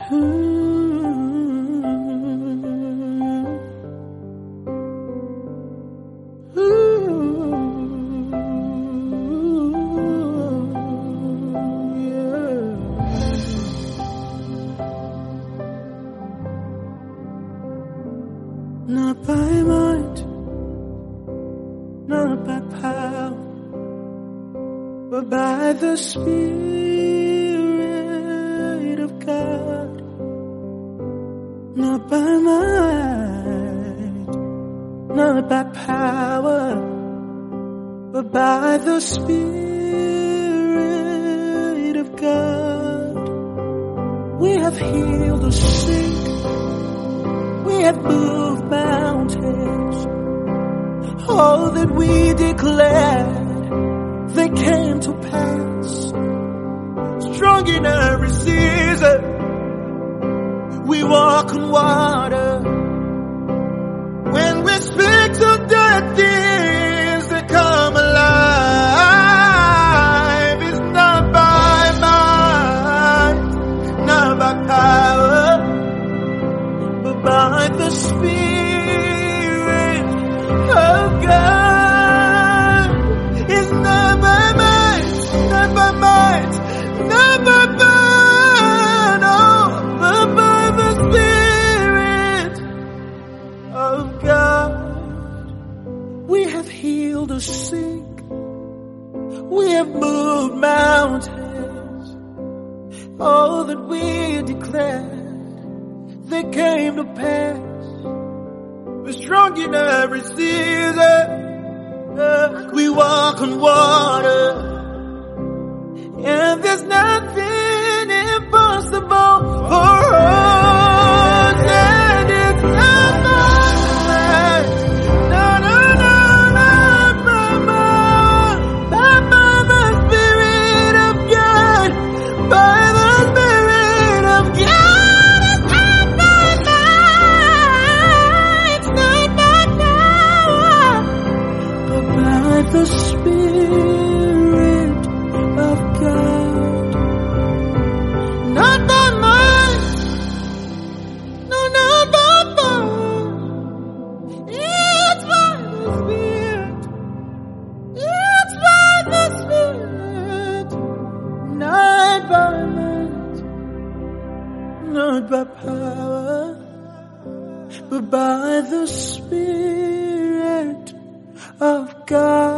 Not by might, not by power, but by the Spirit of God. Not by might, not by power, but by the Spirit of God. We have healed the sick, we have moved mountains. All that we declared, they came to pass. Strong in every season, we walk on water. When we speak to dead things, they come alive. It's not by might, not by power, but by the Spirit of God. It's not by might, not by might, not by power, no, but by the Spirit of God. We have healed the sick, we have moved mountains. All that we declared, they came to pass. We're strong in every season. We walk on water, and there's nothing impossible for us. And it's not by might, no, no, no, no, by the Spirit of God, by the Spirit of God. It's not by might, not by power, but by the Spirit of God. Not by might, no, not by power. It's by the Spirit. It's by the Spirit. Not by might, not by power, but by the Spirit of God.